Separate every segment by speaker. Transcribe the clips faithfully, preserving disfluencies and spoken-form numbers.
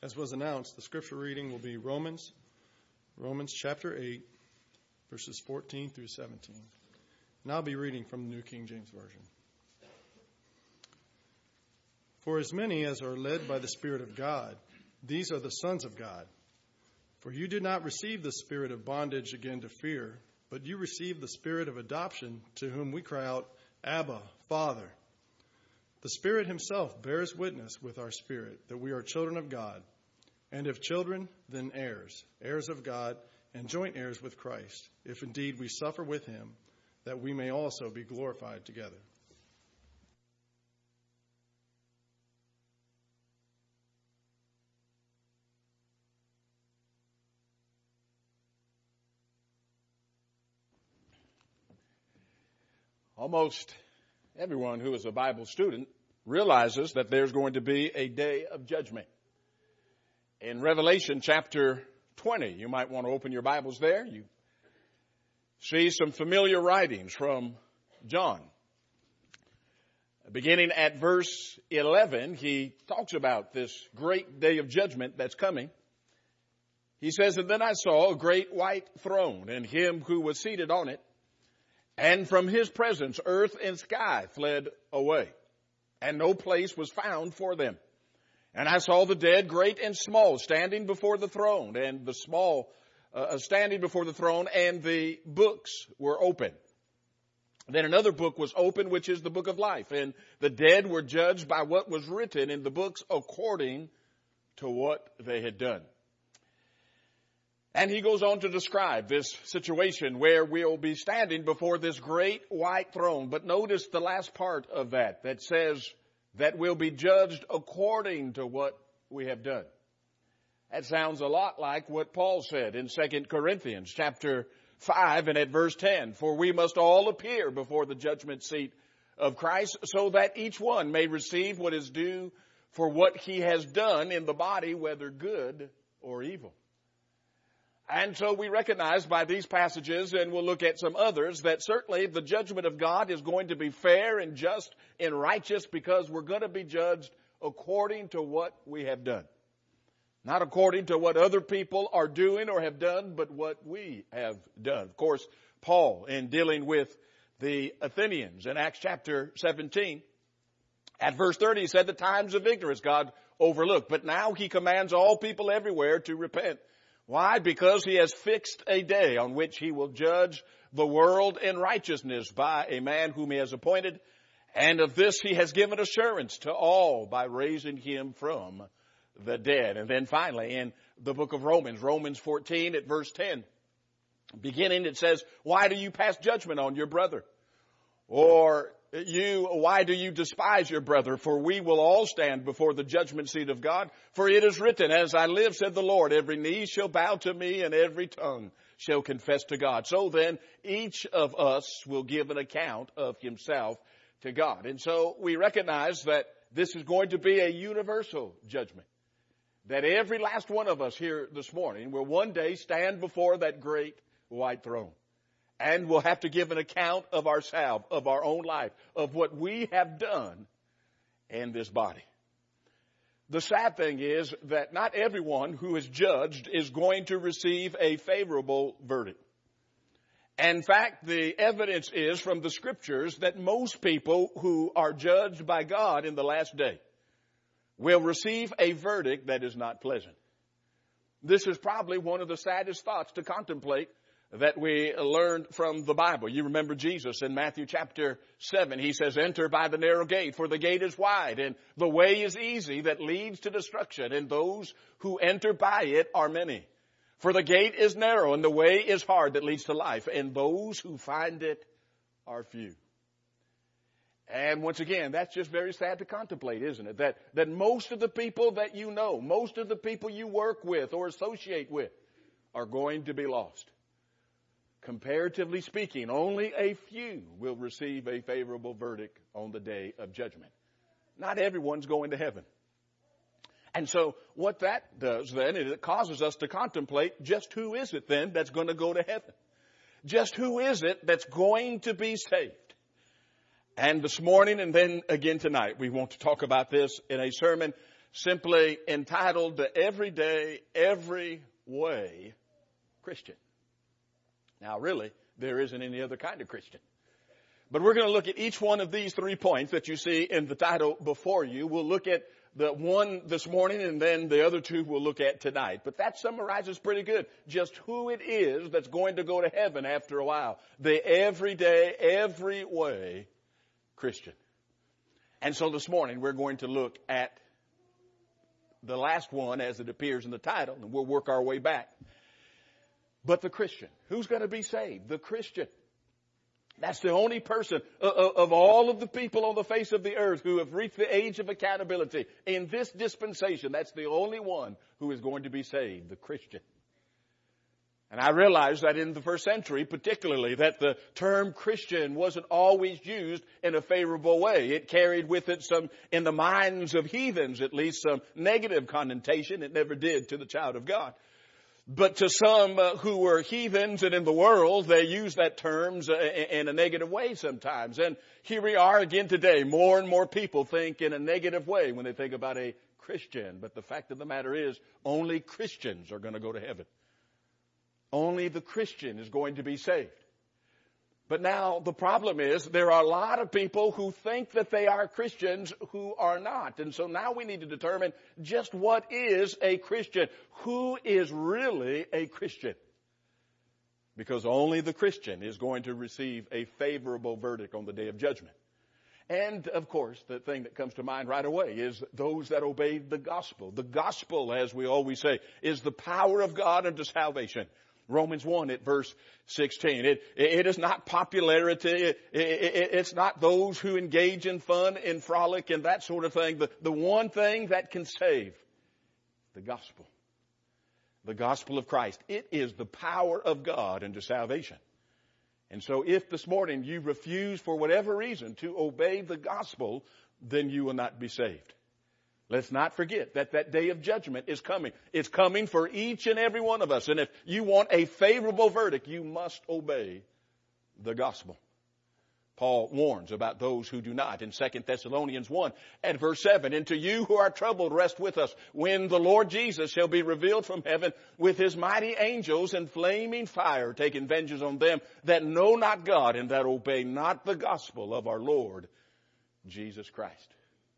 Speaker 1: As was announced, the scripture reading will be Romans, Romans chapter eight, verses fourteen through seventeen. And I'll be reading from the New King James Version. For as many as are led by the Spirit of God, these are the sons of God. For you did not receive the spirit of bondage again to fear, but you received the spirit of adoption, to whom we cry out, Abba, Father. The Spirit himself bears witness with our spirit that we are children of God. And if children, then heirs, heirs of God, and joint heirs with Christ, if indeed we suffer with him, that we may also be glorified together.
Speaker 2: Almost everyone who is a Bible student realizes that there's going to be a day of judgment. In Revelation chapter twenty, you might want to open your Bibles there. You see some familiar writings from John. Beginning at verse eleven, he talks about this great day of judgment that's coming. He says, And then I saw a great white throne, and him who was seated on it. And from his presence, earth and sky fled away, and no place was found for them. And I saw the dead, great and small, standing before the throne, and the small uh, standing before the throne, and the books were open. Then another book was opened, which is the book of life, and the dead were judged by what was written in the books according to what they had done. And he goes on to describe this situation where we'll be standing before this great white throne. But notice the last part of that, that says that we'll be judged according to what we have done. That sounds a lot like what Paul said in Second Corinthians chapter five and at verse ten. For we must all appear before the judgment seat of Christ, so that each one may receive what is due for what he has done in the body, whether good or evil. And so we recognize by these passages, and we'll look at some others, that certainly the judgment of God is going to be fair and just and righteous, because we're going to be judged according to what we have done. Not according to what other people are doing or have done, but what we have done. Of course, Paul, in dealing with the Athenians in Acts chapter seventeen, at verse thirty, he said the times of ignorance God overlooked, but now he commands all people everywhere to repent. Why? Because he has fixed a day on which he will judge the world in righteousness by a man whom he has appointed. And of this he has given assurance to all by raising him from the dead. And then finally in the book of Romans, Romans fourteen at verse ten, beginning it says, Why do you pass judgment on your brother? Or you, why do you despise your brother? For we will all stand before the judgment seat of God. For it is written, As I live, said the Lord, every knee shall bow to me, and every tongue shall confess to God. So then, each of us will give an account of himself to God. And so we recognize that this is going to be a universal judgment. That every last one of us here this morning will one day stand before that great white throne. And we'll have to give an account of ourselves, of our own life, of what we have done in this body. The sad thing is that not everyone who is judged is going to receive a favorable verdict. In fact, the evidence is from the scriptures that most people who are judged by God in the last day will receive a verdict that is not pleasant. This is probably one of the saddest thoughts to contemplate that we learned from the Bible. You remember Jesus in Matthew chapter seven. He says, Enter by the narrow gate, for the gate is wide, and the way is easy that leads to destruction, and those who enter by it are many. For the gate is narrow, and the way is hard that leads to life, and those who find it are few. And once again, that's just very sad to contemplate, isn't it? That, that most of the people that you know, most of the people you work with or associate with are going to be lost. Comparatively speaking, only a few will receive a favorable verdict on the day of judgment. Not everyone's going to heaven. And so what that does then is it causes us to contemplate just who is it then that's going to go to heaven? Just who is it that's going to be saved? And this morning and then again tonight, we want to talk about this in a sermon simply entitled the Everyday, Every Way Christian. Now, really, there isn't any other kind of Christian. But we're going to look at each one of these three points that you see in the title before you. We'll look at the one this morning, and then the other two we'll look at tonight. But that summarizes pretty good just who it is that's going to go to heaven after a while. The everyday, every way Christian. And so this morning we're going to look at the last one as it appears in the title, and we'll work our way back. But the Christian. Who's going to be saved? The Christian. That's the only person of all of the people on the face of the earth who have reached the age of accountability. In this dispensation, that's the only one who is going to be saved, the Christian. And I realize that in the first century, particularly, that the term Christian wasn't always used in a favorable way. It carried with it some, in the minds of heathens at least, some negative connotation. It never did to the child of God. But to some uh, who were heathens and in the world, they use that term uh, in a negative way sometimes. And here we are again today. More and more people think in a negative way when they think about a Christian. But the fact of the matter is, only Christians are going to go to heaven. Only the Christian is going to be saved. But now the problem is there are a lot of people who think that they are Christians who are not. And so now we need to determine just what is a Christian. Who is really a Christian? Because only the Christian is going to receive a favorable verdict on the day of judgment. And, of course, the thing that comes to mind right away is those that obey the gospel. The gospel, as we always say, is the power of God unto salvation. Romans one at verse sixteen. It, it is not popularity. It, it, it's not those who engage in fun and frolic and that sort of thing. The, the one thing that can save, the gospel. The gospel of Christ. It is the power of God unto salvation. And so if this morning you refuse for whatever reason to obey the gospel, then you will not be saved. Let's not forget that that day of judgment is coming. It's coming for each and every one of us. And if you want a favorable verdict, you must obey the gospel. Paul warns about those who do not in Second Thessalonians one at verse seven. And to you who are troubled, rest with us when the Lord Jesus shall be revealed from heaven with his mighty angels in flaming fire, taking vengeance on them that know not God and that obey not the gospel of our Lord Jesus Christ.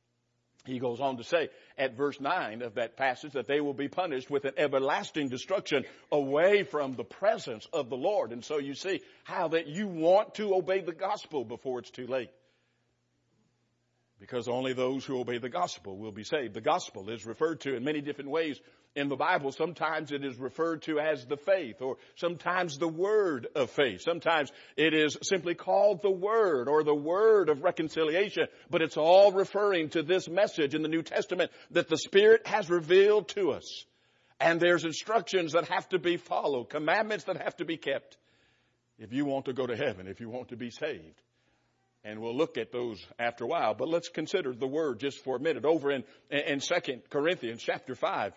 Speaker 2: He goes on to say at verse nine of that passage that they will be punished with an everlasting destruction away from the presence of the Lord. And so you see how that you want to obey the gospel before it's too late. Because only those who obey the gospel will be saved. The gospel is referred to in many different ways in the Bible. Sometimes it is referred to as the faith, or sometimes the word of faith. Sometimes it is simply called the word or the word of reconciliation. But it's all referring to this message in the New Testament that the Spirit has revealed to us. And there's instructions that have to be followed, commandments that have to be kept if you want to go to heaven, if you want to be saved. And we'll look at those after a while. But let's consider the word just for a minute. Over in, in Second Corinthians chapter five.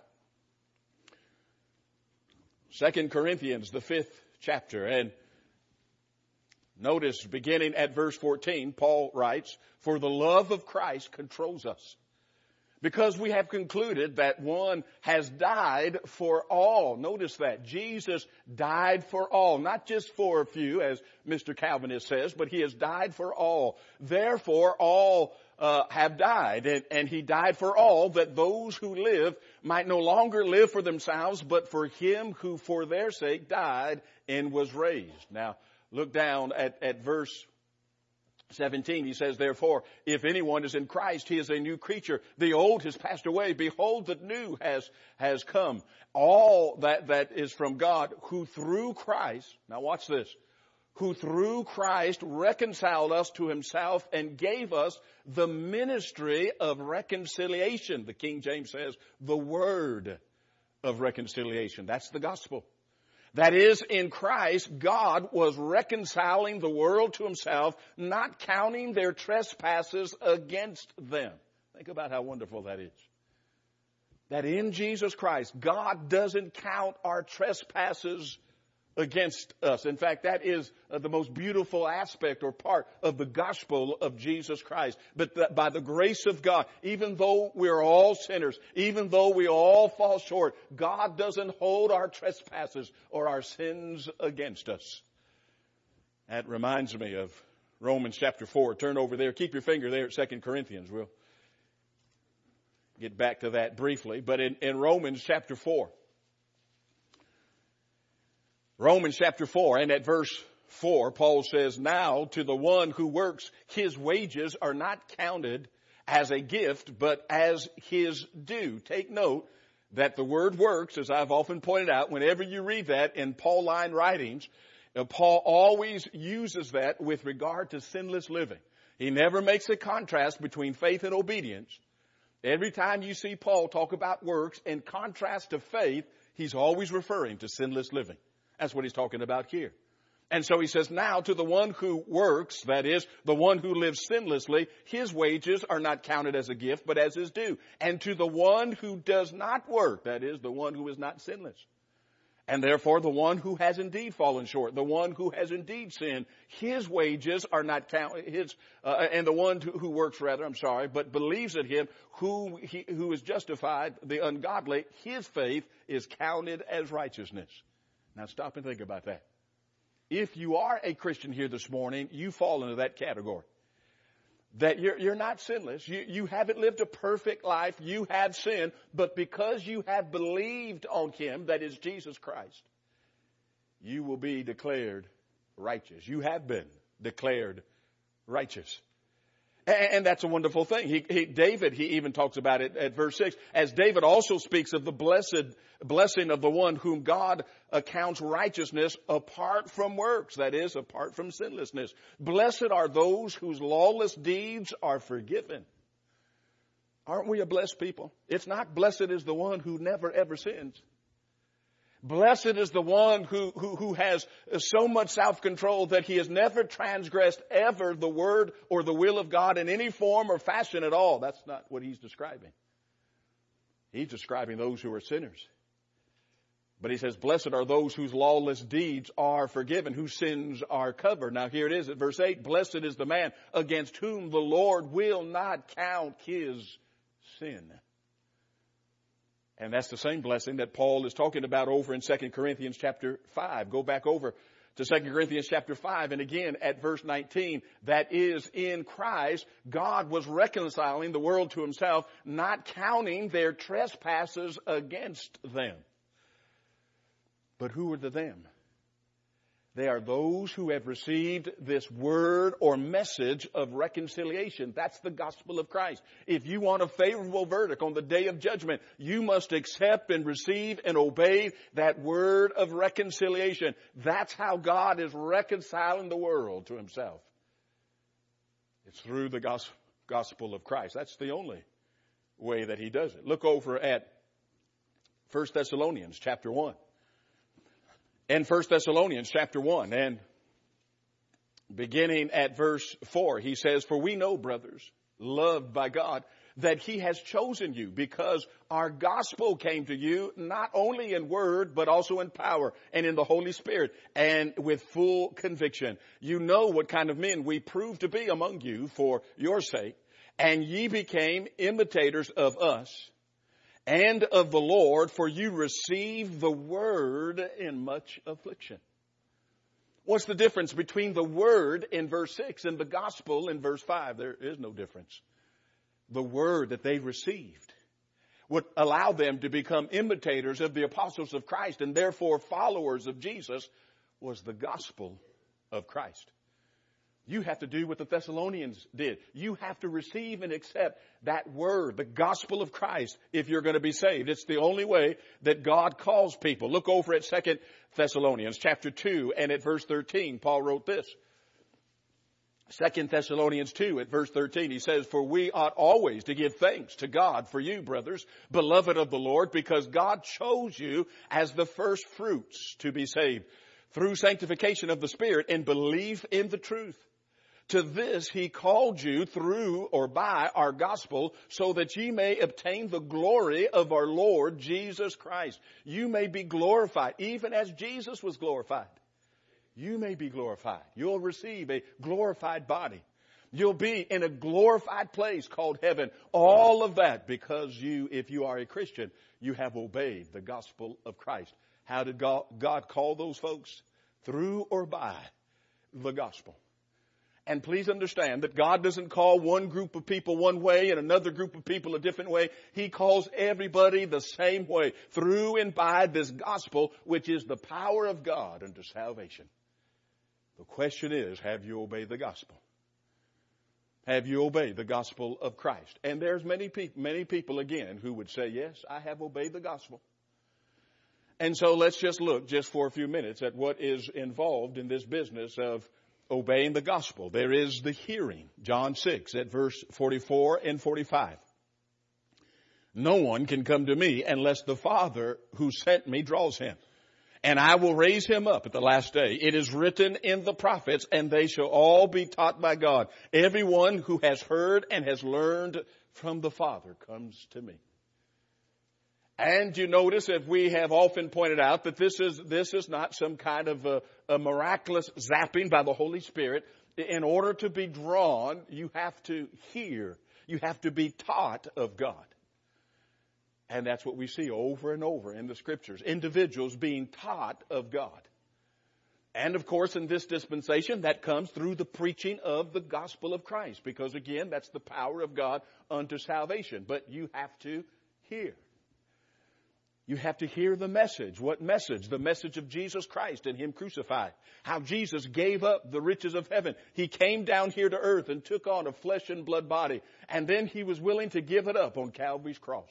Speaker 2: Second Corinthians, the fifth chapter. And notice beginning at verse fourteen, Paul writes, "For the love of Christ controls us, because we have concluded that one has died for all." Notice that. Jesus died for all, not just for a few, as Mister Calvinist says, but he has died for all. Therefore, all uh, have died, and, and he died for all, that those who live might no longer live for themselves, but for him who for their sake died and was raised. Now, look down at, at verse seventeen, he says, "Therefore, if anyone is in Christ, he is a new creature. The old has passed away. Behold, the new has, has come." All that, that is from God, who through Christ, now watch this, who through Christ reconciled us to himself and gave us the ministry of reconciliation. The King James says, the word of reconciliation. That's the gospel. That is, in Christ, God was reconciling the world to himself, not counting their trespasses against them. Think about how wonderful that is. That in Jesus Christ, God doesn't count our trespasses against us. In fact, that is uh, the most beautiful aspect or part of the gospel of Jesus Christ. But that by the grace of God, even though we're all sinners, even though we all fall short, God doesn't hold our trespasses or our sins against us. That reminds me of Romans chapter four. Turn over there. Keep your finger there at Second Corinthians. We'll get back to that briefly. But in, in Romans chapter four, Romans chapter four, and at verse four, Paul says, now to the one who works, his wages are not counted as a gift, but as his due. Take note that the word works, as I've often pointed out, whenever you read that in Pauline writings, uh, Paul always uses that with regard to sinless living. He never makes a contrast between faith and obedience. Every time you see Paul talk about works in contrast to faith, he's always referring to sinless living. That's what he's talking about here. And so he says, now to the one who works, that is, the one who lives sinlessly, his wages are not counted as a gift, but as his due. And to the one who does not work, that is, the one who is not sinless, and therefore the one who has indeed fallen short, the one who has indeed sinned, his wages are not counted, his, uh, and the one who, who works rather, I'm sorry, but believes in him who, he, who is justified, the ungodly, his faith is counted as righteousness. Now stop and think about that. If you are a Christian here this morning, you fall into that category. That you're, you're not sinless. You, you haven't lived a perfect life. You have sinned. But because you have believed on him, that is Jesus Christ, you will be declared righteous. You have been declared righteous. And that's a wonderful thing. He, he, David, he even talks about it at verse six, as David also speaks of the blessed blessing of the one whom God accounts righteousness apart from works, that is, apart from sinlessness. Blessed are those whose lawless deeds are forgiven. Aren't we a blessed people? It's not blessed is the one who never ever sins. Blessed is the one who, who, who has so much self-control that he has never transgressed ever the word or the will of God in any form or fashion at all. That's not what he's describing. He's describing those who are sinners. But he says, blessed are those whose lawless deeds are forgiven, whose sins are covered. Now here it is at verse eight. Blessed is the man against whom the Lord will not count his sin. And that's the same blessing that Paul is talking about over in Second Corinthians chapter five. Go back over to Second Corinthians chapter five. And again at verse nineteen, that is in Christ, God was reconciling the world to himself, not counting their trespasses against them. But who are the them? They are those who have received this word or message of reconciliation. That's the gospel of Christ. If you want a favorable verdict on the day of judgment, you must accept and receive and obey that word of reconciliation. That's how God is reconciling the world to himself. It's through the gospel of Christ. That's the only way that he does it. Look over at First Thessalonians chapter one. In First Thessalonians chapter one, and beginning at verse four, he says, for we know, brothers, loved by God, that he has chosen you because our gospel came to you not only in word, but also in power and in the Holy Spirit and with full conviction. You know what kind of men we proved to be among you for your sake, and ye became imitators of us and of the Lord, for you received the word in much affliction. What's the difference between the word in verse six and the gospel in verse five? There is no difference. The word that they received would allow them to become imitators of the apostles of Christ and therefore followers of Jesus was the gospel of Christ. You have to do what the Thessalonians did. You have to receive and accept that word, the gospel of Christ, if you're going to be saved. It's the only way that God calls people. Look over at Second Thessalonians chapter two and at verse thirteen. Paul wrote this. Second Thessalonians two at verse thirteen, he says, for we ought always to give thanks to God for you, brothers, beloved of the Lord, because God chose you as the first fruits to be saved through sanctification of the Spirit and belief in the truth, To this he called you through or by our gospel, so that ye may obtain the glory of our Lord Jesus Christ. You may be glorified, even as Jesus was glorified. You may be glorified. You'll receive a glorified body. You'll be in a glorified place called heaven. All of that because you, if you are a Christian, you have obeyed the gospel of Christ. How did God, God call those folks? Through or by the gospel. And please understand that God doesn't call one group of people one way and another group of people a different way. He calls everybody the same way, through and by this gospel, which is the power of God unto salvation. The question is, have you obeyed the gospel? Have you obeyed the gospel of Christ? And there's many people, many people again who would say, yes, I have obeyed the gospel. And so let's just look just for a few minutes at what is involved in this business of obeying the gospel. There is the hearing. John six at verse forty-four and forty-five. No one can come to me unless the Father who sent me draws him. And I will raise him up at the last day. It is written in the prophets, and they shall all be taught by God. Everyone who has heard and has learned from the Father comes to me. And you notice, if we have often pointed out, that this is, this is not some kind of a, a miraculous zapping by the Holy Spirit. In order to be drawn, you have to hear. You have to be taught of God. And that's what we see over and over in the Scriptures. Individuals being taught of God. And of course, in this dispensation, that comes through the preaching of the gospel of Christ. Because again, that's the power of God unto salvation. But you have to hear. You have to hear the message. What message? The message of Jesus Christ and Him crucified. How Jesus gave up the riches of heaven. He came down here to earth and took on a flesh and blood body. And then He was willing to give it up on Calvary's cross.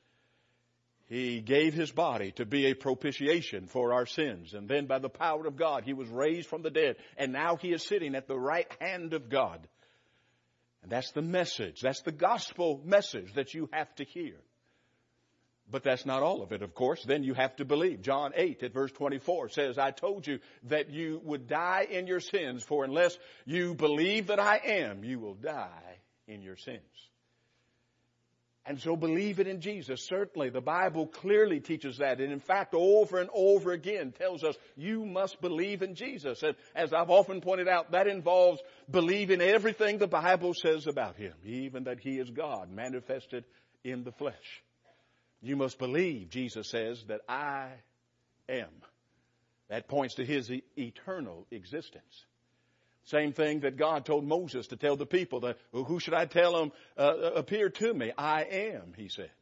Speaker 2: He gave His body to be a propitiation for our sins. And then by the power of God, He was raised from the dead. And now He is sitting at the right hand of God. And that's the message. That's the gospel message that you have to hear. But that's not all of it, of course. Then you have to believe. John eight at verse twenty-four says, I told you that you would die in your sins, for unless you believe that I am, you will die in your sins. And so believe it in Jesus. Certainly, the Bible clearly teaches that. And in fact, over and over again tells us you must believe in Jesus. And as I've often pointed out, that involves believing everything the Bible says about Him, even that He is God manifested in the flesh. You must believe, Jesus says, that I am. That points to His e- eternal existence. Same thing that God told Moses to tell the people. That, well, who should I tell them uh, appear to me? I am, He said.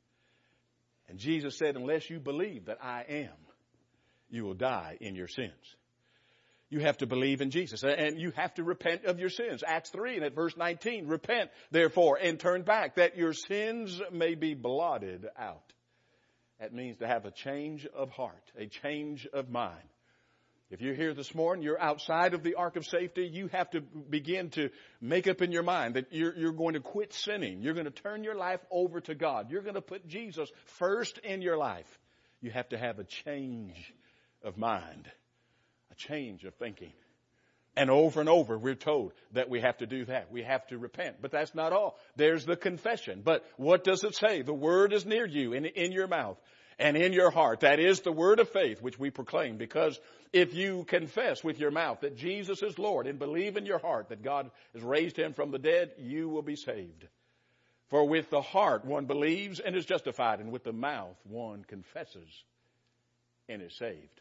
Speaker 2: And Jesus said, unless you believe that I am, you will die in your sins. You have to believe in Jesus. And you have to repent of your sins. Acts three and at verse nineteen, repent therefore and turn back that your sins may be blotted out. That means to have a change of heart, a change of mind. If you're here this morning, you're outside of the ark of safety, you have to begin to make up in your mind that you're, you're going to quit sinning. You're going to turn your life over to God. You're going to put Jesus first in your life. You have to have a change of mind. A change of thinking. And over and over we're told that we have to do that. We have to repent. But that's not all. There's the confession. But what does it say? The word is near you, in, in your mouth and in your heart. That is the word of faith which we proclaim. Because if you confess with your mouth that Jesus is Lord and believe in your heart that God has raised Him from the dead, you will be saved. For with the heart one believes and is justified, and with the mouth one confesses and is saved.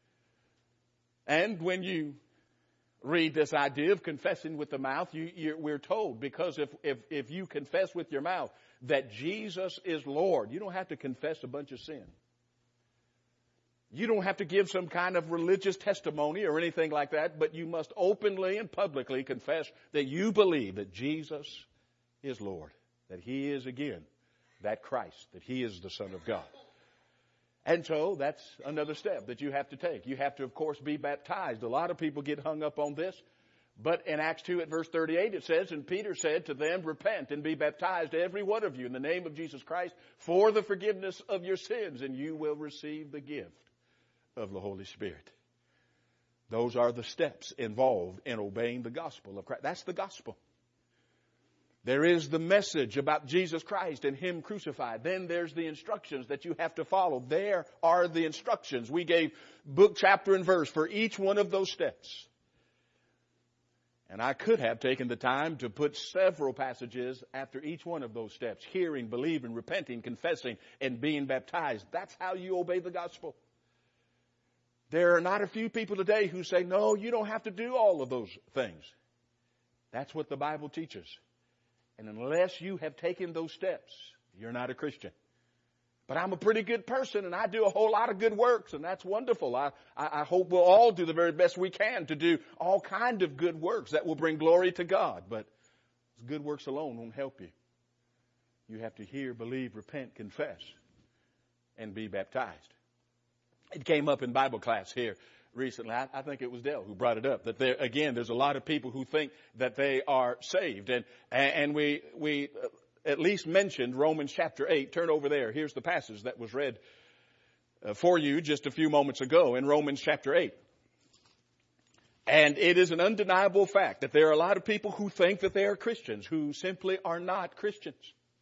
Speaker 2: And when you read this idea of confessing with the mouth, you, you're, we're told, because if, if, if you confess with your mouth that Jesus is Lord, you don't have to confess a bunch of sin. You don't have to give some kind of religious testimony or anything like that, but you must openly and publicly confess that you believe that Jesus is Lord, that He is again that Christ, that He is the Son of God. And so that's another step that you have to take. You have to, of course, be baptized. A lot of people get hung up on this. But in Acts two at verse thirty-eight it says, and Peter said to them, repent and be baptized, every one of you, in the name of Jesus Christ, for the forgiveness of your sins, and you will receive the gift of the Holy Spirit. Those are the steps involved in obeying the gospel of Christ. That's the gospel. There is the message about Jesus Christ and Him crucified. Then there's the instructions that you have to follow. There are the instructions. We gave book, chapter, and verse for each one of those steps. And I could have taken the time to put several passages after each one of those steps. Hearing, believing, repenting, confessing, and being baptized. That's how you obey the gospel. There are not a few people today who say, no, you don't have to do all of those things. That's what the Bible teaches. And unless you have taken those steps, you're not a Christian. But I'm a pretty good person and I do a whole lot of good works, and that's wonderful. I, I, I hope we'll all do the very best we can to do all kind of good works that will bring glory to God. But good works alone won't help you. You have to hear, believe, repent, confess, and be baptized. It came up in Bible class here recently. I, I think it was Dell who brought it up. That there, again, there's a lot of people who think that they are saved. And, and we, we at least mentioned Romans chapter eight. Turn over there. Here's the passage that was read uh, for you just a few moments ago in Romans chapter eight. And it is an undeniable fact that there are a lot of people who think that they are Christians who simply are not Christians.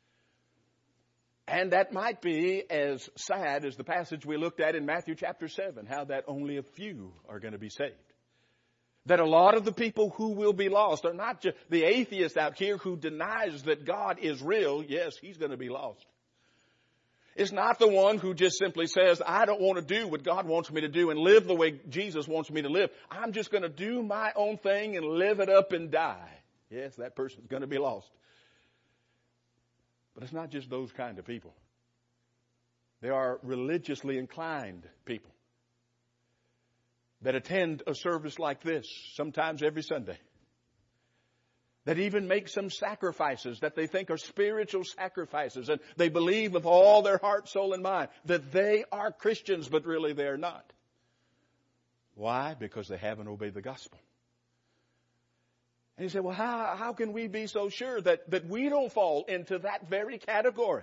Speaker 2: And that might be as sad as the passage we looked at in Matthew chapter seven, how that only a few are going to be saved. That a lot of the people who will be lost are not just the atheist out here who denies that God is real. Yes, he's going to be lost. It's not the one who just simply says, I don't want to do what God wants me to do and live the way Jesus wants me to live. I'm just going to do my own thing and live it up and die. Yes, that person's going to be lost. But it's not just those kind of people. There are religiously inclined people that attend a service like this, sometimes every Sunday, that even make some sacrifices that they think are spiritual sacrifices, and they believe with all their heart, soul, and mind that they are Christians, but really they're not. Why? Because they haven't obeyed the gospel. And you say, well, how, how can we be so sure that, that we don't fall into that very category?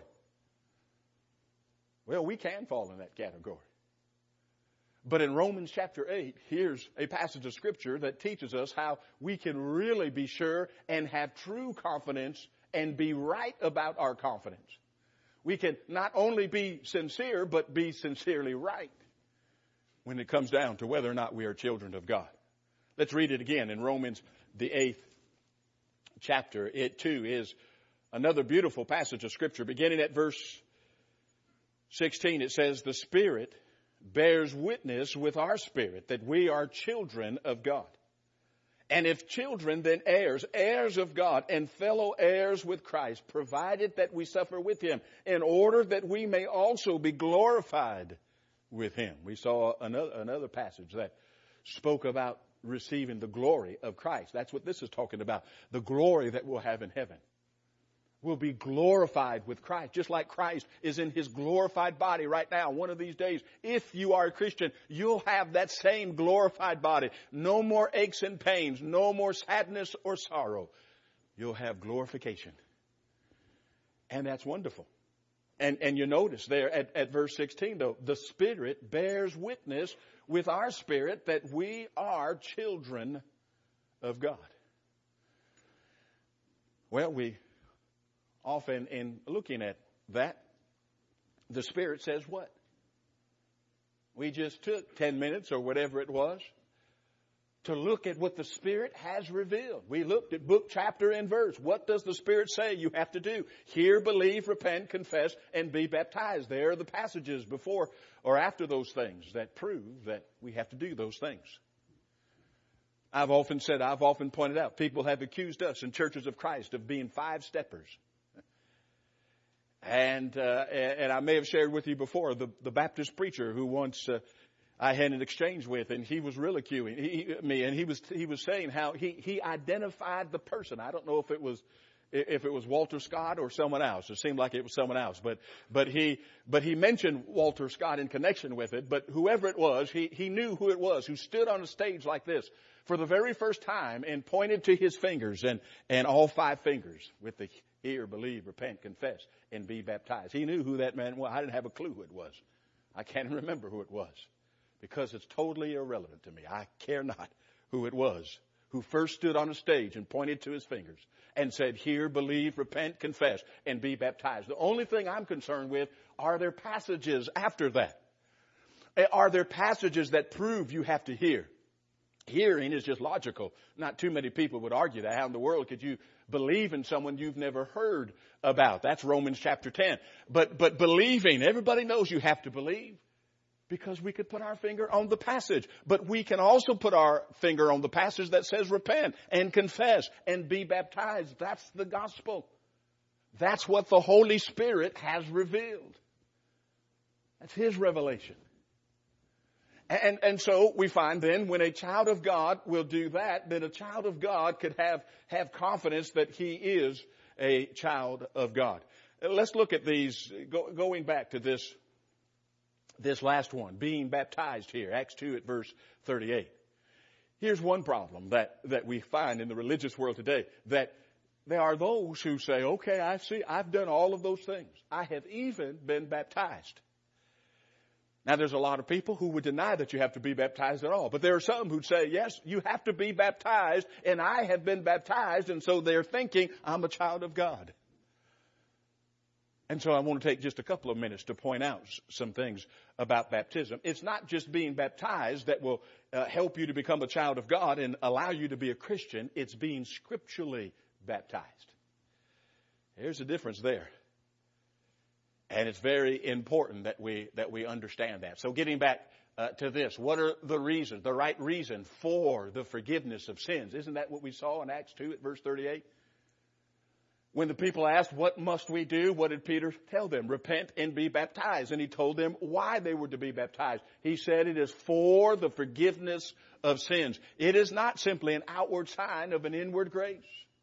Speaker 2: Well, we can fall in that category. But in Romans chapter eight, here's a passage of Scripture that teaches us how we can really be sure and have true confidence and be right about our confidence. We can not only be sincere, but be sincerely right when it comes down to whether or not we are children of God. Let's read it again in Romans, the eighth chapter. It too is another beautiful passage of Scripture. Beginning at verse sixteen, it says, the Spirit bears witness with our spirit that we are children of God. And if children, then heirs, heirs of God, and fellow heirs with Christ, provided that we suffer with Him, in order that we may also be glorified with Him. We saw another, another passage that spoke about receiving the glory of Christ. That's what this is talking about. The glory that we'll have in heaven. We'll be glorified with Christ, just like Christ is in His glorified body right now. One of these days, if you are a Christian, you'll have that same glorified body. No more aches and pains, no more sadness or sorrow. You'll have glorification. And that's wonderful. And, and you notice there at, at verse sixteen, though, the Spirit bears witness with our spirit that we are children of God. Well, we often, in looking at that, the Spirit says what? We just took ten minutes or whatever it was to look at what the Spirit has revealed. We looked at book, chapter, and verse. What does the Spirit say you have to do? Hear, believe, repent, confess, and be baptized. There are the passages before or after those things that prove that we have to do those things. I've often said, I've often pointed out, people have accused us in churches of Christ of being five-steppers. And, uh, and I may have shared with you before the, the Baptist preacher who once, uh, I had an exchange with, and he was ridiculing he, me, and he was he was saying how he he identified the person. I don't know if it was if it was Walter Scott or someone else. It seemed like it was someone else, but but he but he mentioned Walter Scott in connection with it. But whoever it was, he he knew who it was who stood on a stage like this for the very first time and pointed to his fingers and and all five fingers with the hear, believe, repent, confess, and be baptized. He knew who that man was. I didn't have a clue who it was. I can't remember who it was. because it's totally irrelevant to me. I care not who it was who first stood on a stage and pointed to his fingers and said, "Hear, believe, repent, confess, and be baptized." The only thing I'm concerned with, are there passages after that? Are there passages that prove you have to hear? Hearing is just logical. Not too many people would argue that. How in the world could you believe in someone you've never heard about? That's Romans chapter ten. But, but believing, everybody knows you have to believe, because we could put our finger on the passage. But we can also put our finger on the passage that says repent and confess and be baptized. That's the gospel. That's what the Holy Spirit has revealed. That's His revelation. And, and so we find then when a child of God will do that, then a child of God could have, have confidence that he is a child of God. Let's look at these, go, going back to this, this last one, being baptized here, Acts two at verse thirty-eight. Here's one problem that, that we find in the religious world today, that there are those who say, okay, I see, I've done all of those things. I have even been baptized. Now, there's a lot of people who would deny that you have to be baptized at all. But there are some who'd say, yes, you have to be baptized, and I have been baptized, and so they're thinking, I'm a child of God. And so I want to take just a couple of minutes to point out some things about baptism. It's not just being baptized that will uh, help you to become a child of God and allow you to be a Christian. It's being scripturally baptized. There's a difference there. And it's very important that we that we understand that. So getting back uh, to this, what are the reasons, the right reason for the forgiveness of sins? Isn't that what we saw in Acts two at verse thirty-eight? When the people asked, what must we do? What did Peter tell them? Repent and be baptized. And he told them why they were to be baptized. He said it is for the forgiveness of sins. It is not simply an outward sign of an inward grace.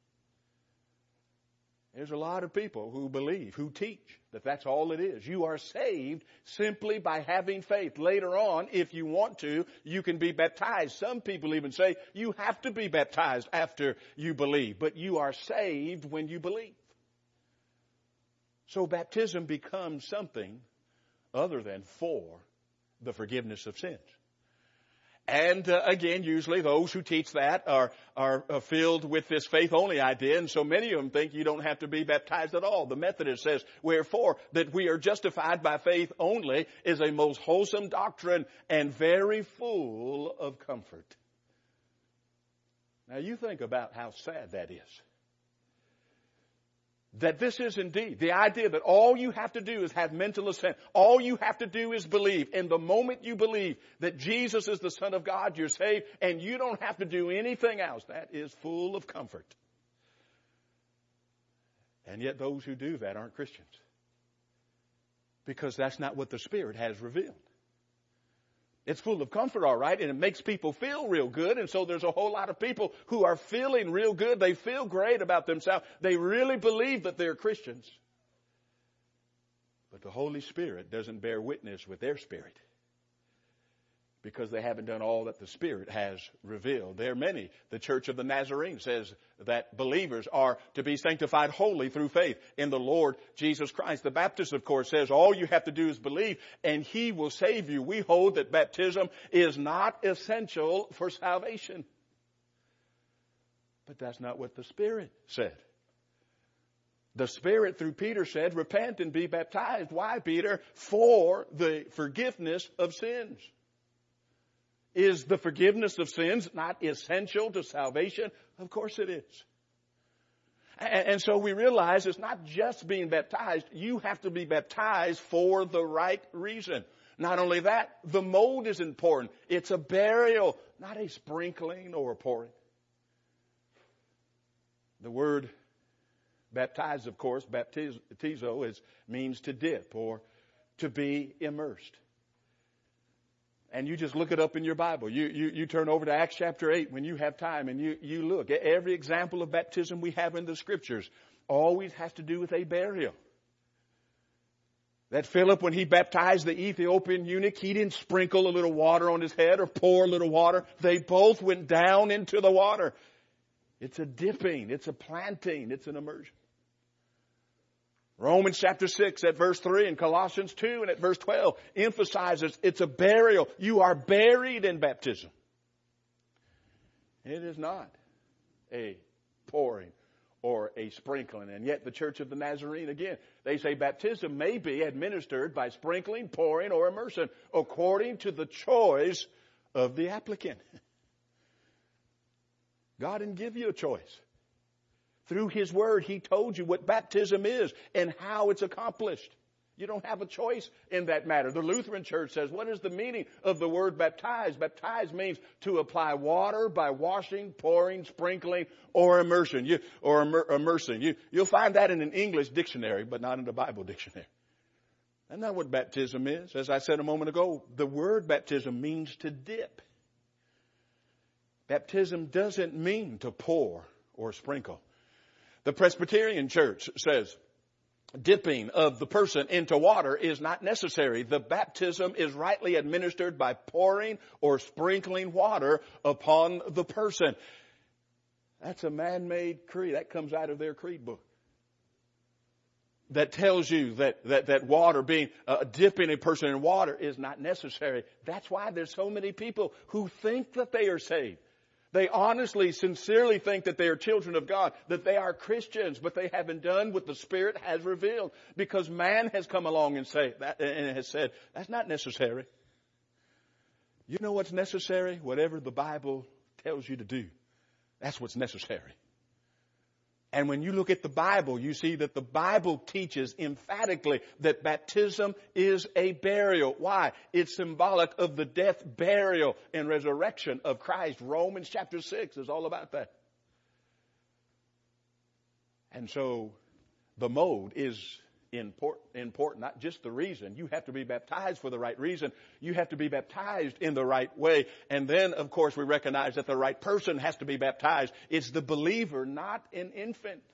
Speaker 2: There's a lot of people who believe, who teach that that's all it is. You are saved simply by having faith. Later on, if you want to, you can be baptized. Some people even say you have to be baptized after you believe, but you are saved when you believe. So baptism becomes something other than for the forgiveness of sins. And uh, again, usually those who teach that are, are uh, filled with this faith-only idea, and so many of them think you don't have to be baptized at all. The Methodist says, wherefore, that we are justified by faith only is a most wholesome doctrine and very full of comfort. Now you think about how sad that is. That this is indeed the idea that all you have to do is have mental assent. All you have to do is believe. And the moment you believe that Jesus is the Son of God, you're saved, and you don't have to do anything else. That is full of comfort. And yet those who do that aren't Christians. Because that's not what the Spirit has revealed. It's full of comfort, all right, and it makes people feel real good. And so there's a whole lot of people who are feeling real good. They feel great about themselves. They really believe that they're Christians. But the Holy Spirit doesn't bear witness with their spirit, because they haven't done all that the Spirit has revealed. There are many. The Church of the Nazarene says that believers are to be sanctified wholly through faith in the Lord Jesus Christ. The Baptist, of course, says all you have to do is believe and He will save you. We hold that baptism is not essential for salvation. But that's not what the Spirit said. The Spirit, through Peter, said, repent and be baptized. Why, Peter? For the forgiveness of sins. Is the forgiveness of sins not essential to salvation? Of course it is. And, and so we realize it's not just being baptized. You have to be baptized for the right reason. Not only that, the mode is important. It's a burial, not a sprinkling or a pouring. The word baptized, of course, baptizo, is, means to dip or to be immersed. And you just look it up in your Bible. You, you, you turn over to Acts chapter eight when you have time, and you, you look. Every example of baptism we have in the Scriptures always has to do with a burial. That Philip, when he baptized the Ethiopian eunuch, he didn't sprinkle a little water on his head or pour a little water. They both went down into the water. It's a dipping. It's a planting. It's an immersion. Romans chapter six at verse three and Colossians two and at verse twelve emphasizes it's a burial. You are buried in baptism. It is not a pouring or a sprinkling. And yet the Church of the Nazarene, again, they say baptism may be administered by sprinkling, pouring, or immersion according to the choice of the applicant. God didn't give you a choice. Through His Word, He told you what baptism is and how it's accomplished. You don't have a choice in that matter. The Lutheran Church says, what is the meaning of the word baptize? Baptize means to apply water by washing, pouring, sprinkling, or immersion. You, or immer, immersing. You, you'll find that in an English dictionary, but not in the Bible dictionary. That's not what baptism is. As I said a moment ago, the word baptism means to dip. Baptism doesn't mean to pour or sprinkle. The Presbyterian Church says dipping of the person into water is not necessary. The baptism is rightly administered by pouring or sprinkling water upon the person. That's a man-made creed. That comes out of their creed book. That tells you that, that, that water being, uh, dipping a person in water is not necessary. That's why there's so many people who think that they are saved. They honestly, sincerely think that they are children of God, that they are Christians, but they haven't done what the Spirit has revealed because man has come along and say that and has said, that's not necessary. You know what's necessary? Whatever the Bible tells you to do. That's what's necessary. And when you look at the Bible, you see that the Bible teaches emphatically that baptism is a burial. Why? It's symbolic of the death, burial, and resurrection of Christ. Romans chapter six is all about that. And so the mode is important, not just the reason. You have to be baptized for the right reason. You have to be baptized in the right way. And then, of course, we recognize that the right person has to be baptized. It's the believer, not an infant.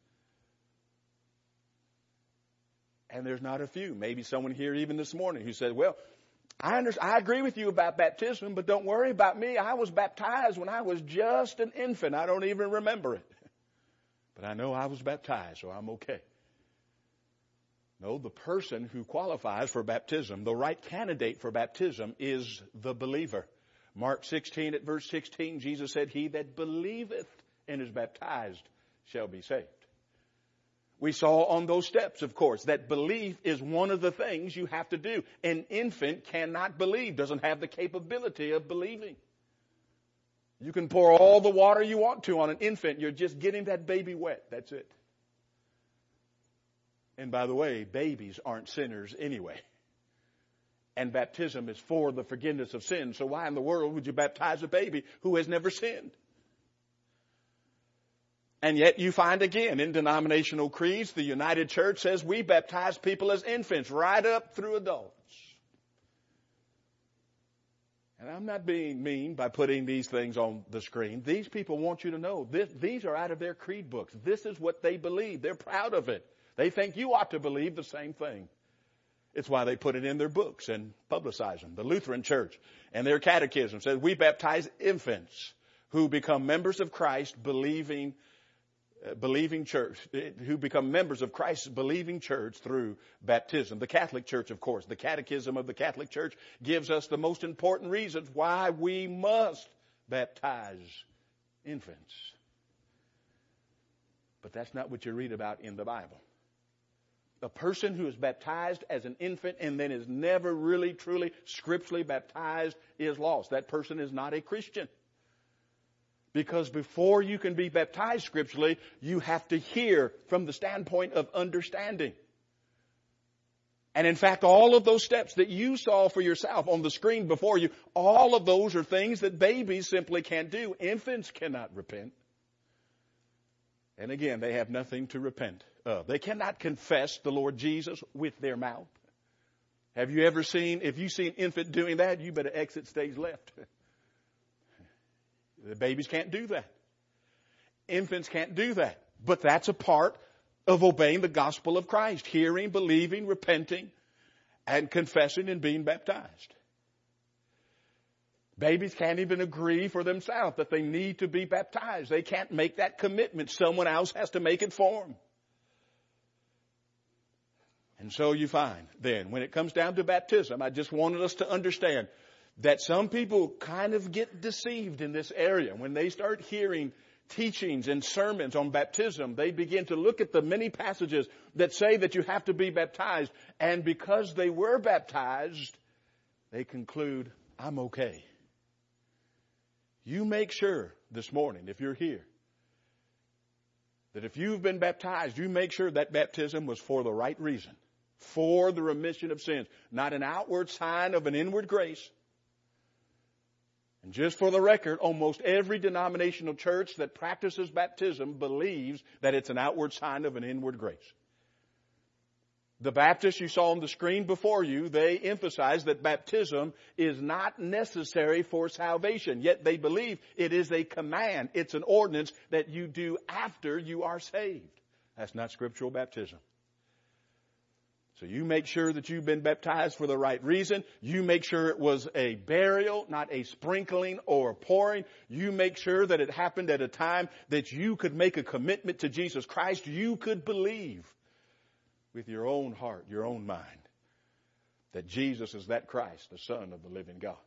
Speaker 2: And there's not a few. Maybe someone here even this morning who said, well, I understand, I agree with you about baptism, but don't worry about me. I was baptized when I was just an infant. I don't even remember it. But I know I was baptized, so I'm okay. No, the person who qualifies for baptism, the right candidate for baptism, is the believer. Mark sixteen at verse sixteen, Jesus said, he that believeth and is baptized shall be saved. We saw on those steps, of course, that belief is one of the things you have to do. An infant cannot believe, doesn't have the capability of believing. You can pour all the water you want to on an infant. You're just getting that baby wet. That's it. And by the way, babies aren't sinners anyway. And baptism is for the forgiveness of sins. So why in the world would you baptize a baby who has never sinned? And yet you find again in denominational creeds, the United Church says we baptize people as infants right up through adults. And I'm not being mean by putting these things on the screen. These people want you to know this, these are out of their creed books. This is what they believe. They're proud of it. They think you ought to believe the same thing. It's why they put it in their books and publicize them. The Lutheran Church and their catechism says we baptize infants who become members of Christ, believing, uh, believing church, who become members of Christ's believing church through baptism. The Catholic Church, of course, the Catechism of the Catholic Church gives us the most important reasons why we must baptize infants. But that's not what you read about in the Bible. A person who is baptized as an infant and then is never really, truly, scripturally baptized is lost. That person is not a Christian. Because before you can be baptized scripturally, you have to hear from the standpoint of understanding. And in fact, all of those steps that you saw for yourself on the screen before you, all of those are things that babies simply can't do. Infants cannot repent. And again, they have nothing to repent of. They cannot confess the Lord Jesus with their mouth. Have you ever seen, if you see an infant doing that, you better exit stage left. The babies can't do that. Infants can't do that. But that's a part of obeying the gospel of Christ. Hearing, believing, repenting, and confessing and being baptized. Babies can't even agree for themselves that they need to be baptized. They can't make that commitment. Someone else has to make it for them. And so you find then, when it comes down to baptism, I just wanted us to understand that some people kind of get deceived in this area. When they start hearing teachings and sermons on baptism, they begin to look at the many passages that say that you have to be baptized. And because they were baptized, they conclude, I'm okay. You make sure this morning, if you're here, that if you've been baptized, you make sure that baptism was for the right reason. For the remission of sins. Not an outward sign of an inward grace. And just for the record, almost every denominational church that practices baptism believes that it's an outward sign of an inward grace. The Baptists you saw on the screen before you, they emphasize that baptism is not necessary for salvation. Yet they believe it is a command. It's an ordinance that you do after you are saved. That's not scriptural baptism. So you make sure that you've been baptized for the right reason. You make sure it was a burial, not a sprinkling or a pouring. You make sure that it happened at a time that you could make a commitment to Jesus Christ. You could believe with your own heart, your own mind, that Jesus is that Christ, the Son of the living God.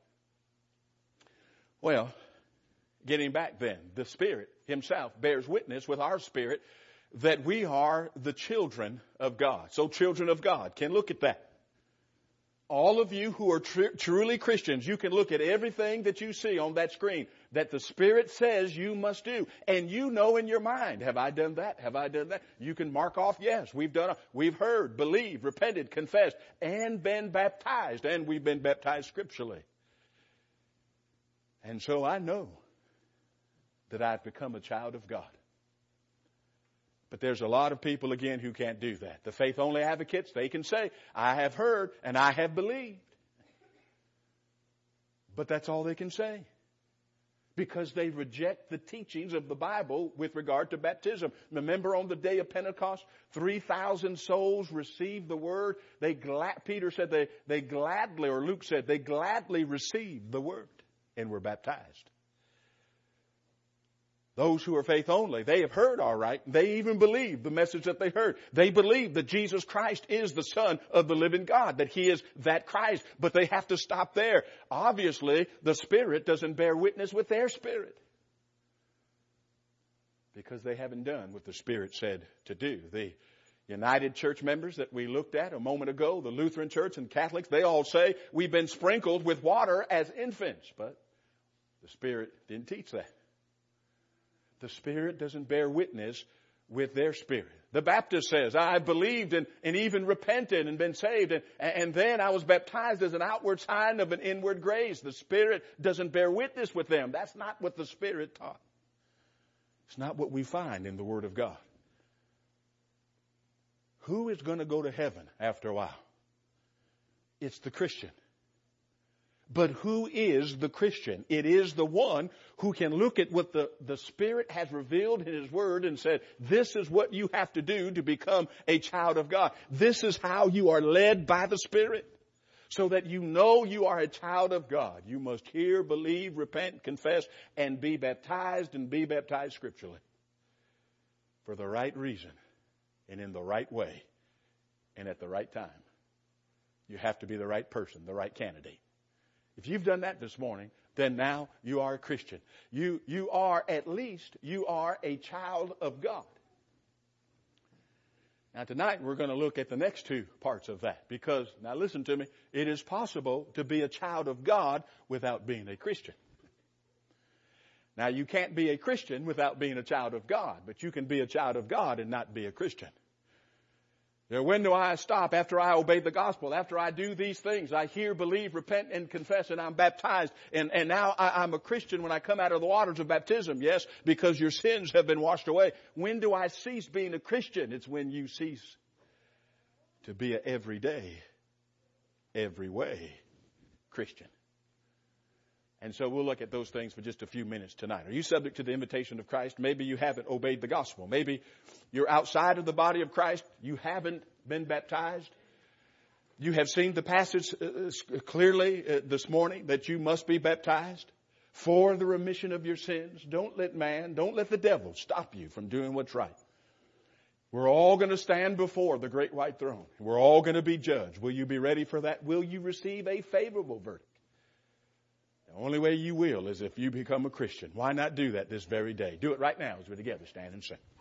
Speaker 2: Well, getting back then, the Spirit Himself bears witness with our spirit that we are the children of God. So children of God can look at that. All of you who are tr- truly Christians, you can look at everything that you see on that screen that the Spirit says you must do. And you know in your mind, have I done that? Have I done that? You can mark off, yes, we've done it. We've heard, believed, repented, confessed, and been baptized. And we've been baptized scripturally. And so I know that I've become a child of God. But there's a lot of people, again, who can't do that. The faith-only advocates, they can say, I have heard and I have believed. But that's all they can say. Because they reject the teachings of the Bible with regard to baptism. Remember on the day of Pentecost, three thousand souls received the word. They glad, Peter said they, they gladly, or Luke said, they gladly received the word and were baptized. Those who are faith only, they have heard all right. They even believe the message that they heard. They believe that Jesus Christ is the Son of the living God, that He is that Christ. But they have to stop there. Obviously, the Spirit doesn't bear witness with their spirit. Because they haven't done what the Spirit said to do. The United Church members that we looked at a moment ago, the Lutheran Church and Catholics, they all say we've been sprinkled with water as infants. But the Spirit didn't teach that. The Spirit doesn't bear witness with their spirit. The Baptist says, I believed and, and even repented and been saved. And, and then I was baptized as an outward sign of an inward grace. The Spirit doesn't bear witness with them. That's not what the Spirit taught. It's not what we find in the Word of God. Who is going to go to heaven after a while? It's the Christian. But who is the Christian? It is the one who can look at what the, the Spirit has revealed in His Word and said, this is what you have to do to become a child of God. This is how you are led by the Spirit. So that you know you are a child of God. You must hear, believe, repent, confess, and be baptized and be baptized scripturally. For the right reason and in the right way and at the right time. You have to be the right person, the right candidate. If you've done that this morning, then now you are a Christian. You, you are, at least, you are a child of God. Now tonight we're going to look at the next two parts of that. Because, now listen to me, it is possible to be a child of God without being a Christian. Now you can't be a Christian without being a child of God. But you can be a child of God and not be a Christian. Now, when do I stop? After I obey the gospel, after I do these things, I hear, believe, repent, and confess, and I'm baptized. And, and now I, I'm a Christian when I come out of the waters of baptism. Yes, because your sins have been washed away. When do I cease being a Christian? It's when you cease to be a everyday, every way Christian. And so we'll look at those things for just a few minutes tonight. Are you subject to the invitation of Christ? Maybe you haven't obeyed the gospel. Maybe you're outside of the body of Christ. You haven't been baptized. You have seen the passage clearly this morning that you must be baptized for the remission of your sins. Don't let man, don't let the devil stop you from doing what's right. We're all going to stand before the great white throne. We're all going to be judged. Will you be ready for that? Will you receive a favorable verdict? The only way you will is if you become a Christian. Why not do that this very day? Do it right now as we're together. Stand and sing.